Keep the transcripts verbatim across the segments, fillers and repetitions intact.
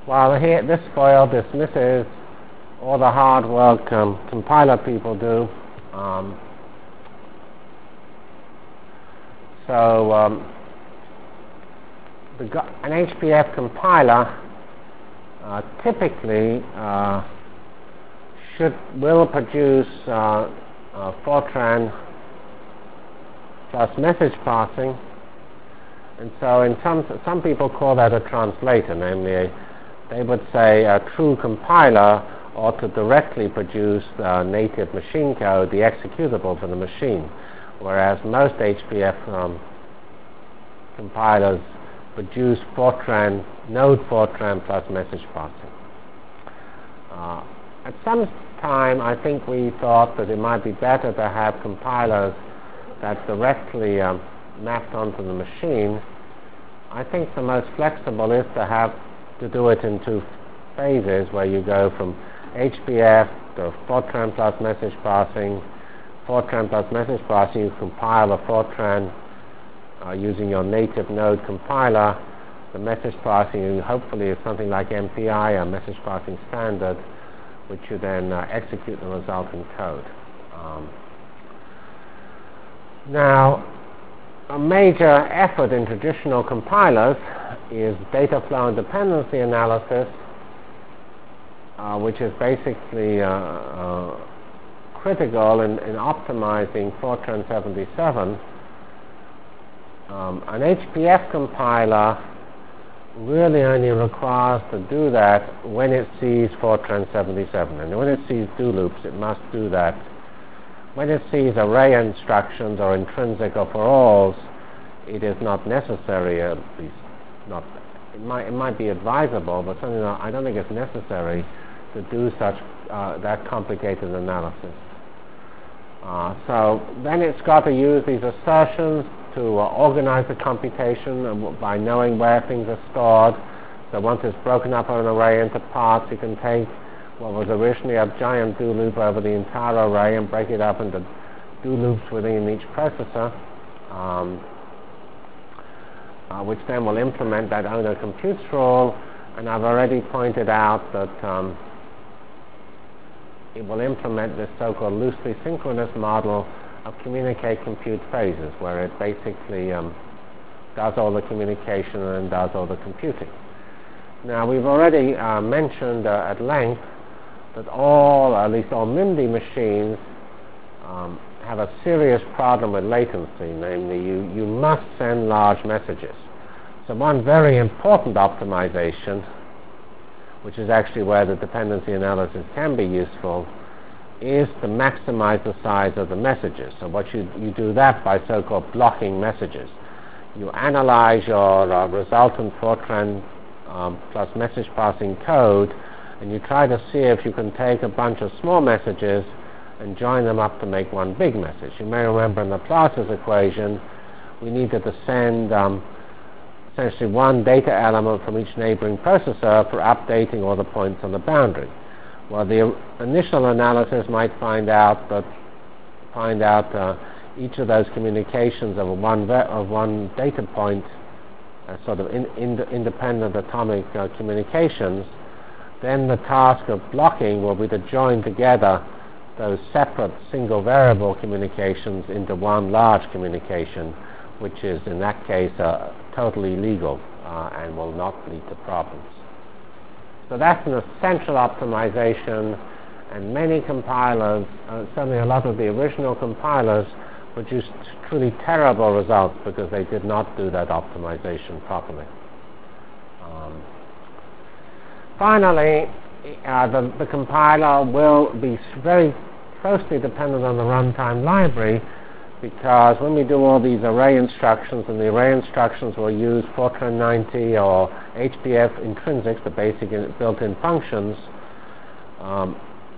Well, here, this foil dismisses all the hard work um, compiler people do. Um, so, um, the go- an H P F compiler uh, typically uh, should will produce uh, uh, Fortran plus message parsing, and so in some some people call that a translator, namely a, they would say a true compiler ought to directly produce uh, native machine code, the executable for the machine, whereas most H P F um, compilers produce Fortran, node Fortran plus message parsing. Uh, at some time, I think we thought that it might be better to have compilers that directly um, mapped onto the machine. I think the most flexible is to have to do it in two phases, where you go from H P F to Fortran plus message parsing. Fortran plus message parsing, you compile a Fortran uh, using your native node compiler. The message parsing hopefully is something like M P I, a message parsing standard, which you then uh, execute the resulting code. Um, now, a major effort in traditional compilers is data flow and dependency analysis, uh, which is basically uh, uh, critical in, in optimizing Fortran seventy-seven. Um, an H P F compiler really only requires to do that when it sees Fortran seventy-seven. And when it sees do loops, it must do that. When it sees array instructions or intrinsic or for alls, it is not necessary, at least not, it might, it might be advisable, but certainly not, I don't think it's necessary to do such uh, that complicated analysis. Uh, so then it's got to use these assertions to uh, organize the computation uh, by knowing where things are stored. So once it's broken up on an array into parts, you can take what was originally a giant do loop over the entire array and break it up into do loops within each processor, um, uh, which then will implement that owner computes rule. And I've already pointed out that um, it will implement this so-called loosely synchronous model of communicate compute phases, where it basically um, does all the communication and does all the computing. Now, we've already uh, mentioned uh, at length that all, at least all MIMD machines, um, have a serious problem with latency, namely you, you must send large messages. So one very important optimization, which is actually where the dependency analysis can be useful, is to maximize the size of the messages. So what you, you do that by so-called blocking messages. You analyze your uh, resultant Fortran um, plus message passing code, and you try to see if you can take a bunch of small messages and join them up to make one big message. You may remember in the Plazas equation, we needed to send um, essentially one data element from each neighboring processor for updating all the points on the boundary. Well, the initial analysis might find out that find out uh, each of those communications of one ve- of one data point as sort of in, in, independent atomic uh, communications. Then the task of blocking will be to join together those separate single variable communications into one large communication, which is in that case uh, totally legal uh, and will not lead to problems. So that's an essential optimization, and many compilers, uh, certainly a lot of the original compilers, produced truly terrible results because they did not do that optimization properly. Um, finally, uh, the, the compiler will be very closely dependent on the runtime library, because when we do all these array instructions, and the array instructions will use Fortran ninety or H P F intrinsics, the basic in, built-in functions, um,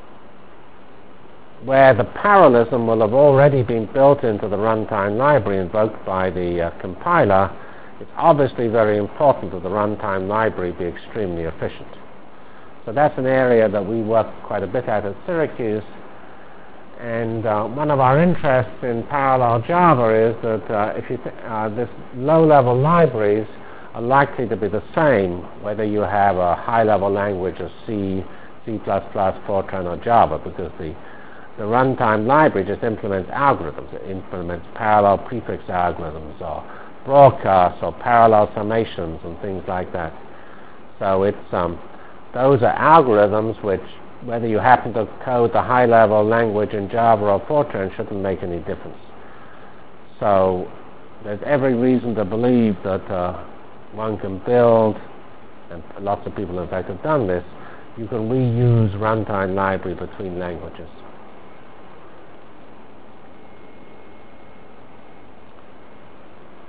where the parallelism will have already been built into the runtime library invoked by the uh, compiler, it's obviously very important that the runtime library be extremely efficient. So that's an area that we work quite a bit at at Syracuse. And uh, one of our interests in parallel Java is that uh, if you th- uh, this low-level libraries are likely to be the same whether you have a high-level language of C, C++, Fortran, or Java, because the, the runtime library just implements algorithms. It implements parallel prefix algorithms, or broadcasts, or parallel summations, and things like that. So it's um, those are algorithms which, whether you happen to code the high-level language in Java or Fortran, shouldn't make any difference. So there's every reason to believe that uh, one can build, and lots of people in fact have done this, you can reuse runtime library between languages.